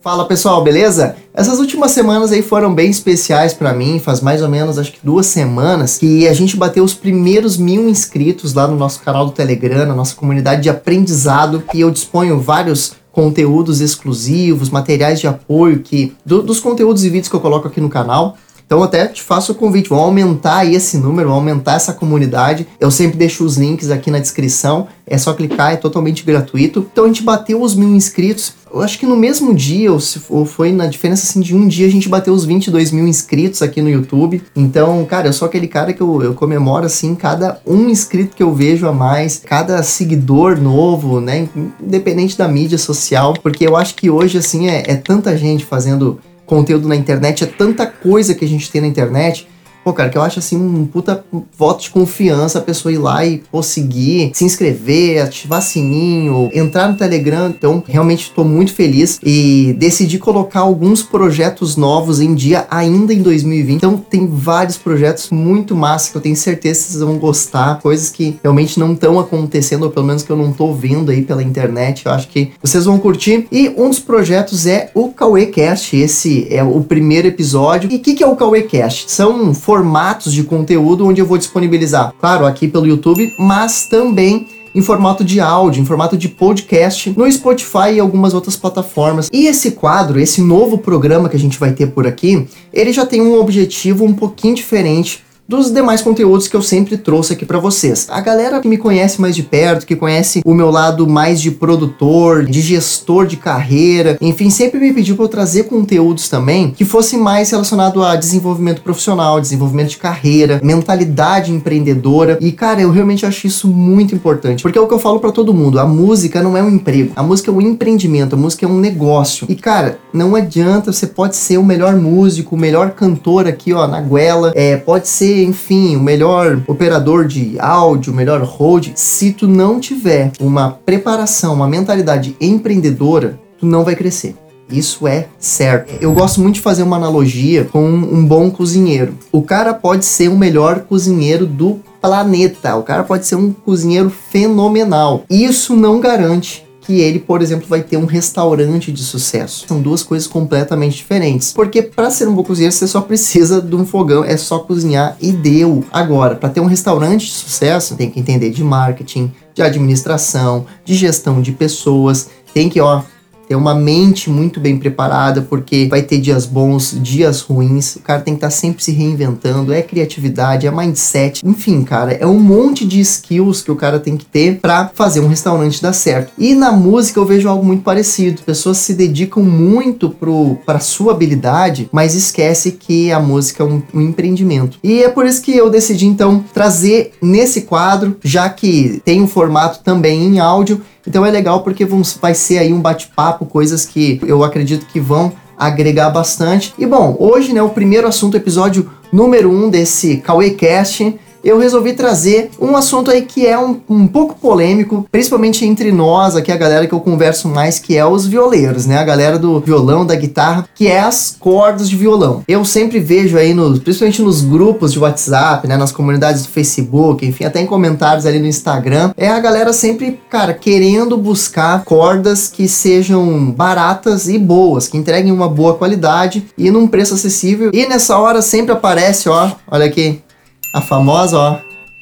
Fala pessoal, beleza? Essas últimas semanas aí foram bem especiais pra mim, faz mais ou menos acho que 2 semanas que a gente bateu os primeiros 1000 inscritos lá no nosso canal do Telegram, na nossa comunidade de aprendizado, e eu disponho vários conteúdos exclusivos, materiais de apoio dos conteúdos e vídeos que eu coloco aqui no canal. Então até te faço o convite, vamos aumentar aí esse número, vamos aumentar essa comunidade. Eu sempre deixo os links aqui na descrição, é só clicar, é totalmente gratuito. Então a gente bateu os 1000 inscritos, eu acho que no mesmo dia, ou foi na diferença assim de um dia, a gente bateu os 22 mil inscritos aqui no YouTube. Então, cara, eu sou aquele cara que eu comemoro assim, cada um inscrito que eu vejo a mais, cada seguidor novo, né, independente da mídia social, porque eu acho que hoje assim é tanta gente fazendo conteúdo na internet, é tanta coisa que a gente tem na internet, pô, cara, que eu acho assim um puta voto de confiança a pessoa ir lá e seguir, se inscrever, ativar sininho, entrar no Telegram. Então, realmente tô muito feliz e decidi colocar alguns projetos novos em dia ainda em 2020. Então, tem vários projetos muito massa que eu tenho certeza que vocês vão gostar, coisas que realmente não estão acontecendo, ou pelo menos que eu não tô vendo aí pela internet. Eu acho que vocês vão curtir. E um dos projetos é o CauêCast. Esse é o primeiro episódio. E o que é o CauêCast? São formatos de conteúdo onde eu vou disponibilizar, claro, aqui pelo YouTube, mas também em formato de áudio, em formato de podcast, no Spotify e algumas outras plataformas. E esse quadro, esse novo programa que a gente vai ter por aqui, ele já tem um objetivo um pouquinho diferente dos demais conteúdos que eu sempre trouxe aqui pra vocês. A galera que me conhece mais de perto, que conhece o meu lado mais de produtor, de gestor de carreira, enfim, sempre me pediu pra eu trazer conteúdos também que fosse mais relacionado a desenvolvimento profissional, desenvolvimento de carreira, mentalidade empreendedora. E, cara, eu realmente acho isso muito importante, porque é o que eu falo pra todo mundo, a música não é um emprego, a música é um empreendimento, a música é um negócio. E, cara, não adianta, você pode ser o melhor músico, o melhor cantor aqui, ó, na goela, pode ser, enfim, o melhor operador de áudio, o melhor hold, se tu não tiver uma preparação, uma mentalidade empreendedora, tu não vai crescer. Isso é certo. Eu gosto muito de fazer uma analogia com um bom cozinheiro. O cara pode ser o melhor cozinheiro do planeta, o cara pode ser um cozinheiro fenomenal. Isso não garante que ele, por exemplo, vai ter um restaurante de sucesso. São duas coisas completamente diferentes. Porque para ser um bom cozinheiro, você só precisa de um fogão, é só cozinhar e deu. Agora, para ter um restaurante de sucesso, tem que entender de marketing, de administração, de gestão de pessoas, tem que, ter uma mente muito bem preparada, porque vai ter dias bons, dias ruins, o cara tem que estar sempre se reinventando, é criatividade, é mindset, enfim, cara, é um monte de skills que o cara tem que ter pra fazer um restaurante dar certo. E na música eu vejo algo muito parecido, pessoas se dedicam muito pra sua habilidade, mas esquece que a música é um empreendimento. E é por isso que eu decidi então trazer nesse quadro, já que tem um formato também em áudio. Então é legal porque vai ser aí um bate-papo, coisas que eu acredito que vão agregar bastante. E bom, hoje, né, o primeiro assunto, episódio número 1 desse CauêCast, eu resolvi trazer um assunto aí que é um pouco polêmico, principalmente entre nós, aqui a galera que eu converso mais, que é os violeiros, né? A galera do violão, da guitarra, que é as cordas de violão. Eu sempre vejo aí, principalmente nos grupos de WhatsApp, né? Nas comunidades do Facebook, enfim, até em comentários ali no Instagram, a galera sempre, cara, querendo buscar cordas que sejam baratas e boas, que entreguem uma boa qualidade e num preço acessível. E nessa hora sempre aparece, olha aqui, a famosa,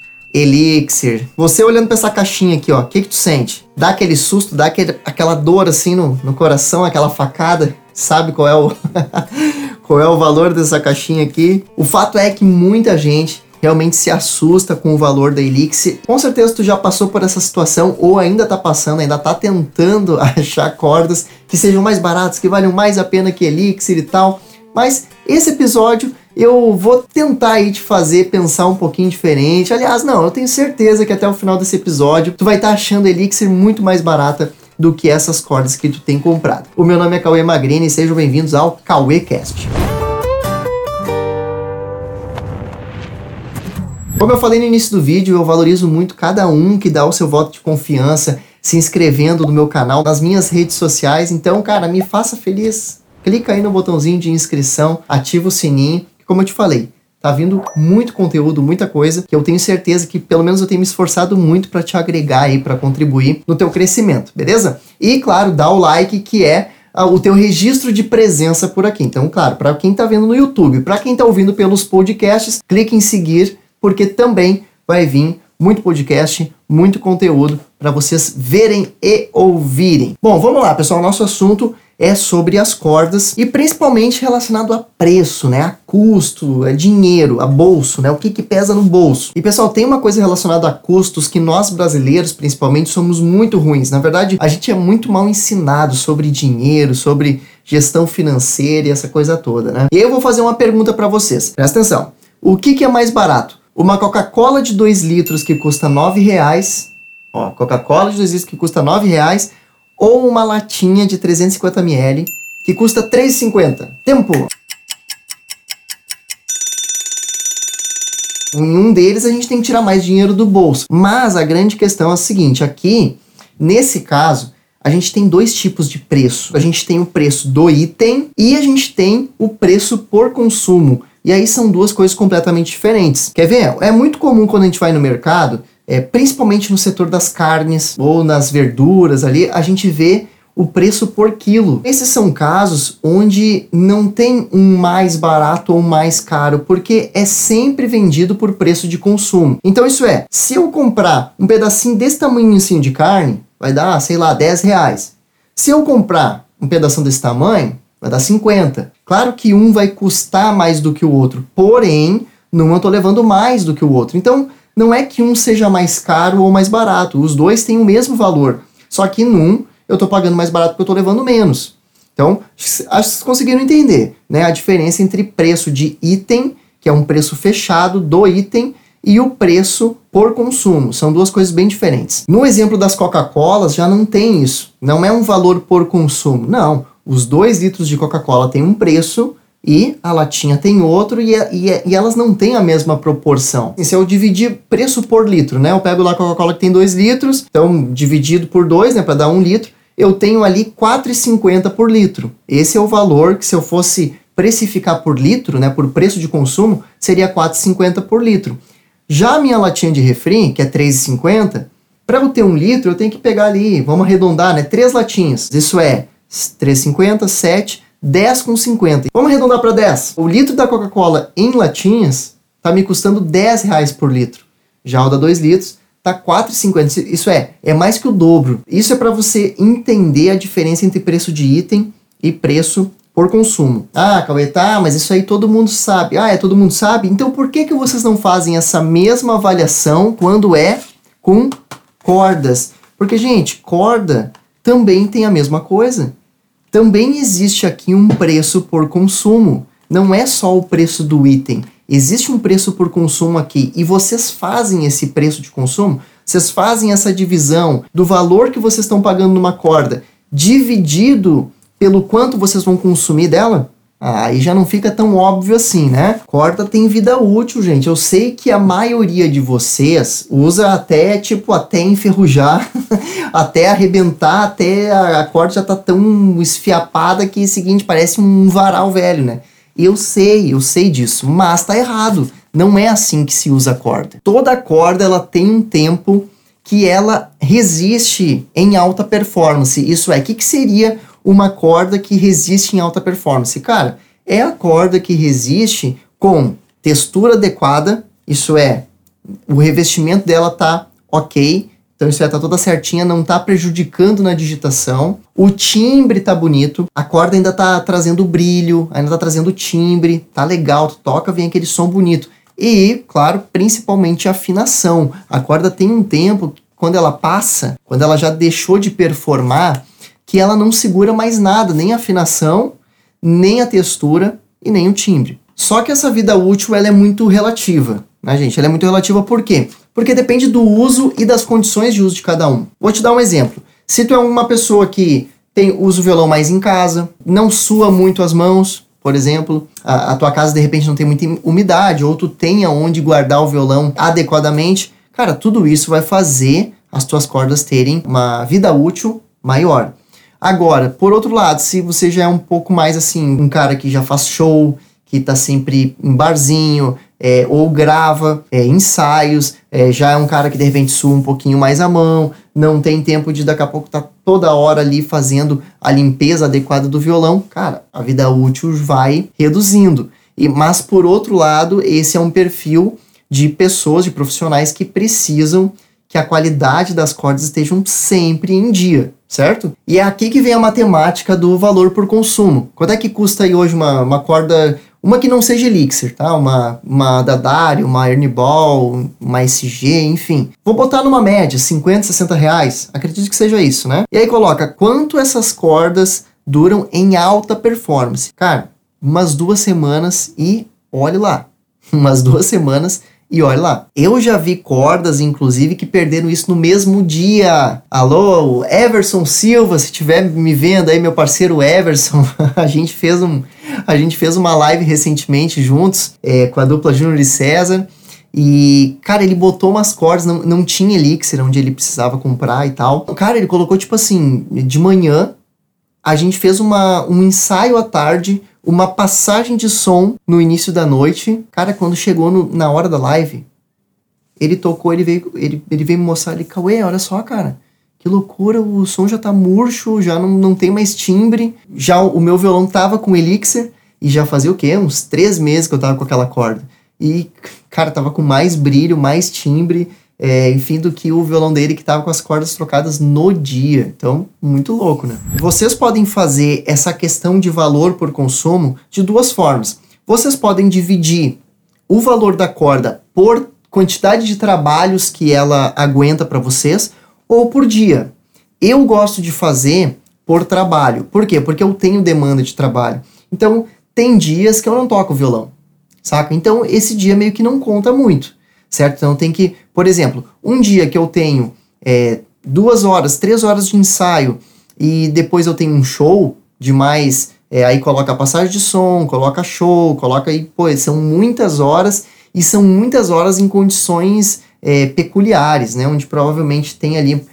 Elixir. Você olhando pra essa caixinha aqui, o que tu sente? Dá aquele susto, dá aquela dor assim no coração, aquela facada? Sabe qual é qual é o valor dessa caixinha aqui? O fato é que muita gente realmente se assusta com o valor da Elixir. Com certeza tu já passou por essa situação ou ainda tá passando, ainda tá tentando achar cordas que sejam mais baratas, que valham mais a pena que Elixir e tal. Mas esse episódio eu vou tentar aí te fazer pensar um pouquinho diferente. Aliás, não, eu tenho certeza que até o final desse episódio tu vai estar achando a Elixir muito mais barata do que essas cordas que tu tem comprado. O meu nome é Cauê Magrini e sejam bem-vindos ao CauêCast. Como eu falei no início do vídeo, eu valorizo muito cada um que dá o seu voto de confiança, se inscrevendo no meu canal, nas minhas redes sociais. Então, cara, me faça feliz. Clica aí no botãozinho de inscrição, ativa o sininho. Como eu te falei, tá vindo muito conteúdo, muita coisa, que eu tenho certeza que pelo menos eu tenho me esforçado muito para te agregar aí, para contribuir no teu crescimento, beleza? E claro, dá o like, que é o teu registro de presença por aqui. Então, claro, para quem está vendo no YouTube, para quem está ouvindo pelos podcasts, clique em seguir, porque também vai vir muito podcast, muito conteúdo para vocês verem e ouvirem. Bom, vamos lá, pessoal. Nosso assunto é sobre as cordas e principalmente relacionado a preço, né? A custo, a dinheiro, a bolso, né? O que pesa no bolso. E, pessoal, tem uma coisa relacionada a custos que nós brasileiros, principalmente, somos muito ruins. Na verdade, a gente é muito mal ensinado sobre dinheiro, sobre gestão financeira e essa coisa toda, né? E eu vou fazer uma pergunta para vocês. Presta atenção. O que é mais barato? Uma Coca-Cola de 2 litros que custa R$9, Coca-Cola de 2 litros que custa R$9, ou uma latinha de 350 ml que custa R$3,50. Tempo! Em um deles a gente tem que tirar mais dinheiro do bolso. Mas a grande questão é a seguinte, aqui, nesse caso, a gente tem 2 tipos de preço. A gente tem o preço do item e a gente tem o preço por consumo. E aí são 2 coisas completamente diferentes. Quer ver? É muito comum quando a gente vai no mercado, principalmente no setor das carnes ou nas verduras ali, a gente vê o preço por quilo. Esses são casos onde não tem um mais barato ou mais caro, porque é sempre vendido por preço de consumo. Então isso é, se eu comprar um pedacinho desse tamanho assim de carne, vai dar, sei lá, R$10. Se eu comprar um pedação desse tamanho, vai dar 50. Claro que um vai custar mais do que o outro, porém, não eu estou levando mais do que o outro. Então, não é que um seja mais caro ou mais barato. Os 2 têm o mesmo valor. Só que num, eu estou pagando mais barato porque eu estou levando menos. Então, acho que vocês conseguiram entender, né? A diferença entre preço de item, que é um preço fechado do item, e o preço por consumo. São 2 coisas bem diferentes. No exemplo das Coca-Colas, já não tem isso. Não é um valor por consumo. Não. Os 2 litros de Coca-Cola têm um preço e a latinha tem outro e elas não têm a mesma proporção. E se eu dividir preço por litro, né? Eu pego lá a Coca-Cola que tem 2 litros, então dividido por 2, né? Para dar 1 litro, eu tenho ali R$4,50 por litro. Esse é o valor que se eu fosse precificar por litro, né? Por preço de consumo, seria R$4,50 por litro. Já a minha latinha de refri, que é R$3,50, para eu ter 1 litro, eu tenho que pegar ali, vamos arredondar, né? 3 latinhas. Isso é R$3,50, 7, 10,50. Vamos arredondar para 10. O litro da Coca-Cola em latinhas está me custando R$10 por litro. Já o da 2 litros está R$4,50. Isso é mais que o dobro. Isso é para você entender a diferença entre preço de item e preço por consumo. Ah, Cauê, tá, mas isso aí todo mundo sabe. Ah, todo mundo sabe? Então por que vocês não fazem essa mesma avaliação quando é com cordas? Porque, gente, corda também tem a mesma coisa. Também existe aqui um preço por consumo. Não é só o preço do item. Existe um preço por consumo aqui. E vocês fazem esse preço de consumo, vocês fazem essa divisão do valor que vocês estão pagando numa corda, dividido pelo quanto vocês vão consumir dela? Aí já não fica tão óbvio assim, né? Corda tem vida útil, gente. Eu sei que a maioria de vocês usa até enferrujar, até arrebentar, até a corda já tá tão esfiapada que, seguinte, parece um varal velho, né? Eu sei disso, mas tá errado. Não é assim que se usa a corda. Toda corda, ela tem um tempo que ela resiste em alta performance. Isso é, o que seria uma corda que resiste em alta performance? Cara, é a corda que resiste com textura adequada, isso é, o revestimento dela tá ok, então isso é, tá toda certinha, não tá prejudicando na digitação, o timbre tá bonito, a corda ainda tá trazendo brilho, ainda tá trazendo timbre, tá legal, tu toca, vem aquele som bonito. E, claro, principalmente a afinação. A corda tem um tempo, quando ela passa, quando ela já deixou de performar, que ela não segura mais nada, nem a afinação, nem a textura e nem o timbre. Só que essa vida útil ela é muito relativa, né, gente? Ela é muito relativa por quê? Porque depende do uso e das condições de uso de cada um. Vou te dar um exemplo. Se tu é uma pessoa que usa o violão mais em casa, não sua muito as mãos, por exemplo, a tua casa de repente não tem muita umidade, ou tu tem aonde guardar o violão adequadamente, cara, tudo isso vai fazer as tuas cordas terem uma vida útil maior. Agora, por outro lado, se você já é um pouco mais assim, um cara que já faz show, que tá sempre em barzinho, ou grava ensaios, já é um cara que de repente sua um pouquinho mais a mão, não tem tempo de daqui a pouco tá toda hora ali fazendo a limpeza adequada do violão, cara, a vida útil vai reduzindo. Mas por outro lado, esse é um perfil de pessoas, de profissionais que precisam que a qualidade das cordas estejam sempre em dia, certo? E é aqui que vem a matemática do valor por consumo. Quanto é que custa aí hoje uma corda, uma que não seja Elixir, tá? Uma Dadari, uma Ernie Ball, uma SG, enfim. Vou botar numa média, 50, 60 reais. Acredito que seja isso, né? E aí coloca quanto essas cordas duram em alta performance. Cara, umas 2 semanas e olhe lá. Umas 2 semanas e olha lá, eu já vi cordas, inclusive, que perderam isso no mesmo dia. Alô, Everson Silva, se estiver me vendo aí, meu parceiro Everson, a gente fez uma live recentemente juntos, com a dupla Júnior e César, e, cara, ele botou umas cordas, não tinha Elixir, onde ele precisava comprar e tal. Cara, ele colocou, tipo assim, de manhã, a gente fez um ensaio à tarde, uma passagem de som no início da noite. Cara, quando chegou na hora da live, ele tocou, ele veio me mostrar, ele, Cauê, olha só, cara, que loucura, o som já tá murcho, já não tem mais timbre, já o meu violão tava com Elixir, e já fazia o quê? Uns 3 meses que eu tava com aquela corda. E, cara, tava com mais brilho, mais timbre, enfim, do que o violão dele que tava com as cordas trocadas no dia. Então, muito louco, né? Vocês podem fazer essa questão de valor por consumo de 2 formas. Vocês podem dividir o valor da corda por quantidade de trabalhos que ela aguenta para vocês ou por dia. Eu gosto de fazer por trabalho. Por quê? Porque eu tenho demanda de trabalho. Então, tem dias que eu não toco violão, saca? Então, esse dia meio que não conta muito. Certo? Então tem que, por exemplo, um dia que eu tenho 2 horas, 3 horas de ensaio e depois eu tenho um show de mais, aí coloca a passagem de som, coloca show, coloca aí, pô, são muitas horas e são muitas horas em condições peculiares, né? Onde provavelmente tem ali,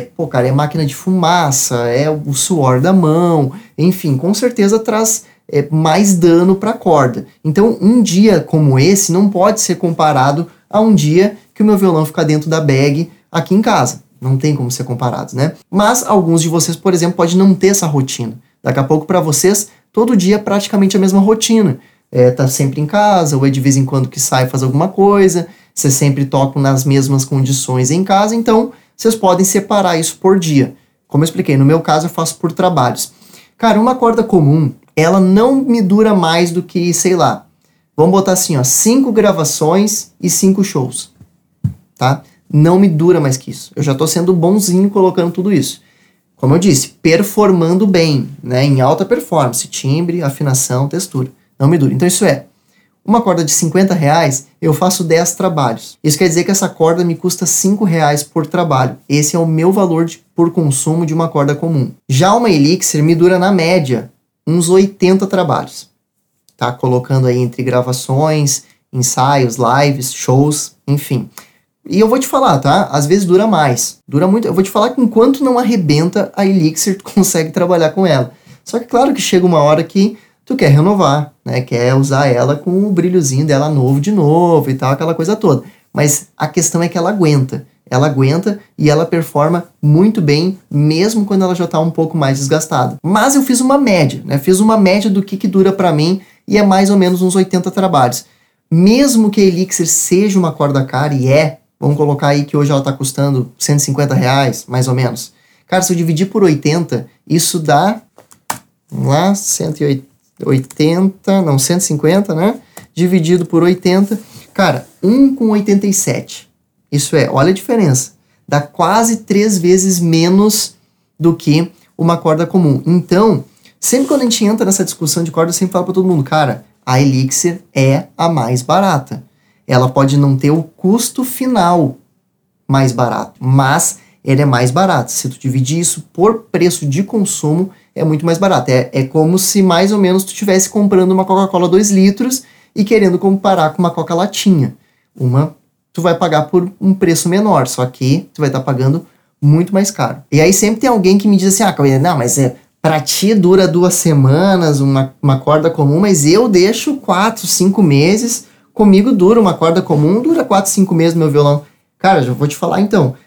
é máquina de fumaça, é o suor da mão, enfim, com certeza traz mais dano para a corda. Então um dia como esse não pode ser comparado a um dia que o meu violão fica dentro da bag aqui em casa. Não tem como ser comparado, né? Mas alguns de vocês, por exemplo, podem não ter essa rotina. Daqui a pouco, para vocês, todo dia é praticamente a mesma rotina. Tá sempre em casa, ou é de vez em quando que sai faz alguma coisa, vocês sempre tocam nas mesmas condições em casa, então vocês podem separar isso por dia. Como eu expliquei, no meu caso eu faço por trabalhos. Cara, uma corda comum, ela não me dura mais do que, sei lá, vamos botar assim, ó, 5 gravações e 5 shows, tá? Não me dura mais que isso. Eu já tô sendo bonzinho colocando tudo isso. Como eu disse, performando bem, né? Em alta performance, timbre, afinação, textura. Não me dura. Então isso uma corda de 50 reais, eu faço 10 trabalhos. Isso quer dizer que essa corda me custa 5 reais por trabalho. Esse é o meu valor por consumo de uma corda comum. Já uma Elixir me dura, na média, uns 80 trabalhos. Tá? Colocando aí entre gravações, ensaios, lives, shows, enfim. E eu vou te falar, tá? Às vezes dura mais. Dura muito. Eu vou te falar que enquanto não arrebenta a Elixir, tu consegue trabalhar com ela. Só que claro que chega uma hora que tu quer renovar, né? Quer usar ela com o brilhozinho dela novo de novo e tal, aquela coisa toda. Mas a questão é que ela aguenta. Ela aguenta e ela performa muito bem, mesmo quando ela já está um pouco mais desgastada. Mas eu fiz uma média, né? Fiz uma média do que dura para mim e é mais ou menos uns 80 trabalhos. Mesmo que a Elixir seja uma corda cara, e vamos colocar aí que hoje ela está custando 150 reais, mais ou menos. Cara, se eu dividir por 80, isso dá, vamos lá, 150, né? Dividido por 80, cara, 1,87. Isso olha a diferença. Dá quase 3 vezes menos do que uma corda comum. Então, sempre quando a gente entra nessa discussão de corda, eu sempre falo para todo mundo, cara, a Elixir é a mais barata. Ela pode não ter o custo final mais barato, mas ela é mais barata. Se tu dividir isso por preço de consumo, é muito mais barato. É como se mais ou menos tu estivesse comprando uma Coca-Cola 2 litros e querendo comparar com uma Coca latinha. Tu vai pagar por um preço menor, só que tu vai estar pagando muito mais caro. E aí sempre tem alguém que me diz assim, não, mas pra ti dura 2 semanas, uma corda comum, mas eu deixo 4, 5 meses, comigo dura uma corda comum, dura 4, 5 meses no meu violão. Cara, já vou te falar então,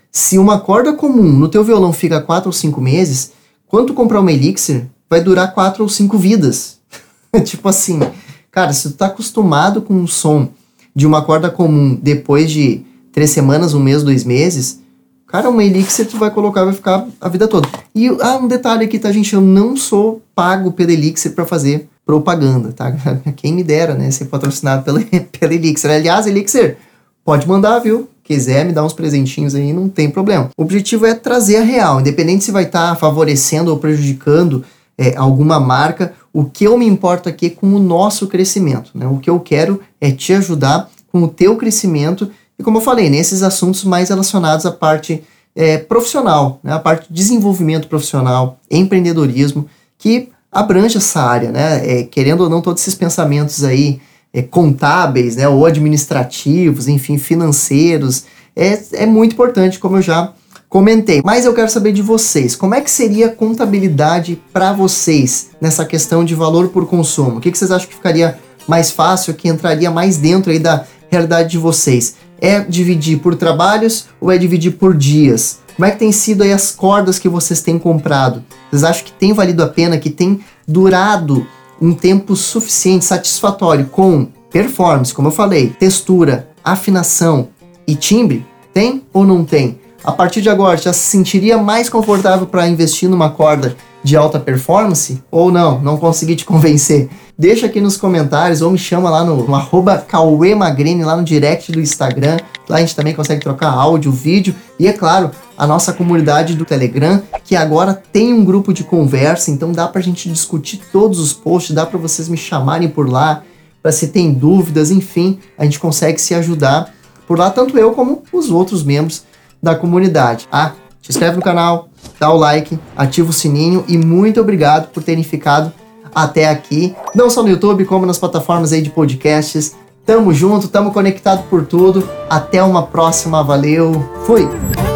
Se uma corda comum no teu violão fica 4 ou 5 meses, quando tu comprar uma Elixir, vai durar 4 ou 5 vidas. Tipo assim, cara, se tu tá acostumado com o som de uma corda comum depois de 3 semanas, 1 mês, 2 meses, cara, uma Elixir tu vai colocar, vai ficar a vida toda. E um detalhe aqui, tá, gente? Eu não sou pago pela Elixir pra fazer propaganda, tá? Quem me dera, né? Ser patrocinado pela Elixir. Aliás, Elixir, pode mandar, viu? Quiser me dar uns presentinhos aí, não tem problema. O objetivo é trazer a real, independente se vai estar favorecendo ou prejudicando alguma marca, o que eu me importo aqui é com o nosso crescimento, né? O que eu quero é te ajudar com o teu crescimento e, como eu falei, nesses assuntos mais relacionados à parte profissional, né? A parte de desenvolvimento profissional, empreendedorismo, que abrange essa área, né? Querendo ou não, todos esses pensamentos aí contábeis, né? Ou administrativos, enfim, financeiros, é muito importante, como eu já comentei. Mas eu quero saber de vocês, como é que seria a contabilidade para vocês nessa questão de valor por consumo? O que vocês acham que ficaria mais fácil, que entraria mais dentro aí da realidade de vocês? É dividir por trabalhos ou é dividir por dias? Como é que tem sido aí as cordas que vocês têm comprado? Vocês acham que tem valido a pena, que tem durado um tempo suficiente, satisfatório, com performance, como eu falei, textura, afinação e timbre? Tem ou não tem? A partir de agora, já se sentiria mais confortável para investir numa corda de alta performance? Ou não consegui te convencer? Deixa aqui nos comentários ou me chama lá no @CauêMagrini, lá no direct do Instagram. Lá a gente também consegue trocar áudio, vídeo e, é claro, a nossa comunidade do Telegram, que agora tem um grupo de conversa, então dá pra gente discutir todos os posts, dá pra vocês me chamarem por lá, para se tem dúvidas, enfim, a gente consegue se ajudar por lá, tanto eu como os outros membros da comunidade. Te inscreve no canal, dá o like, ativa o sininho e muito obrigado por terem ficado até aqui, não só no YouTube, como nas plataformas aí de podcasts. Tamo junto, tamo conectado por tudo. Até uma próxima, valeu, fui!